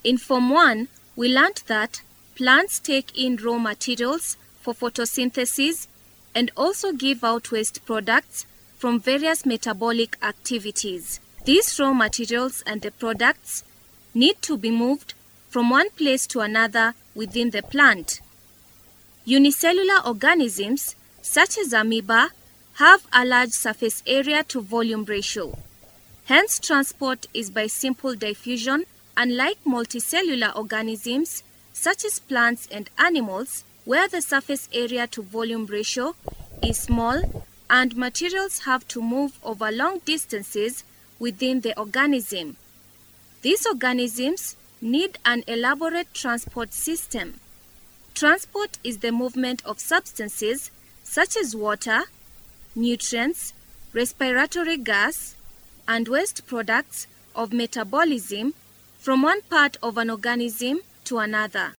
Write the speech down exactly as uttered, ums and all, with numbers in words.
In Form one, we learnt that plants take in raw materials for photosynthesis and also give out waste products from various metabolic activities. These raw materials and the products need to be moved from one place to another within the plant. Unicellular organisms, such as amoeba, have a large surface area to volume ratio. Hence, transport is by simple diffusion, unlike multicellular organisms, such as plants and animals, where the surface area to volume ratio is small and materials have to move over long distances within the organism. These organisms need an elaborate transport system. Transport is the movement of substances such as water, nutrients, respiratory gas, and waste products of metabolism from one part of an organism to another.